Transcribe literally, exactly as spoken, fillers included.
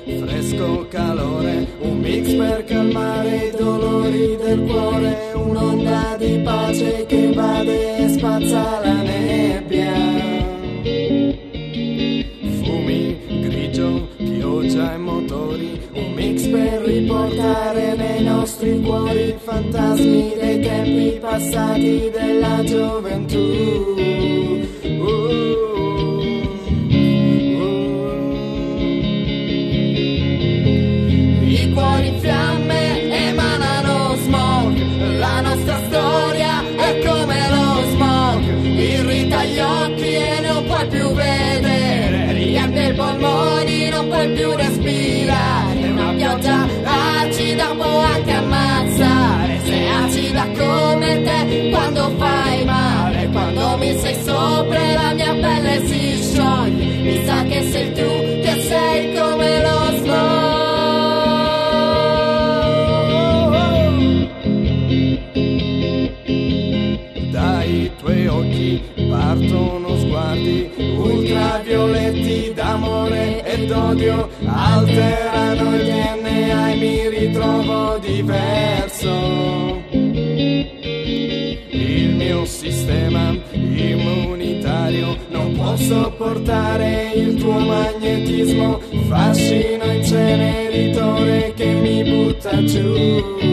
fresco calore, un mix per calmare i dolori del cuore, un'onda di pace che vade e spazza la nebbia. Fumi, grigio, pioggia e motori, un mix per riportare nei nostri cuori fantasmi dei tempi passati della gioventù. I cuori in fiamme emanano smog, la nostra storia è come lo smog, irrita gli occhi e non puoi più vedere, riempie i polmoni, non puoi più respirare, una pioggia acida può anche ammazzare, sei acida come te quando fai male, quando mi sei sopra e la mia pelle si scioglie, mi sa che sei tu che sei come lo smog. Dai tuoi occhi partono sguardi ultravioletti d'amore e d'odio, alterano il D N A e mi ritrovo diverso. Il mio sistema immunitario non può sopportare il tuo magnetismo, fascino inceneritore che mi butta giù.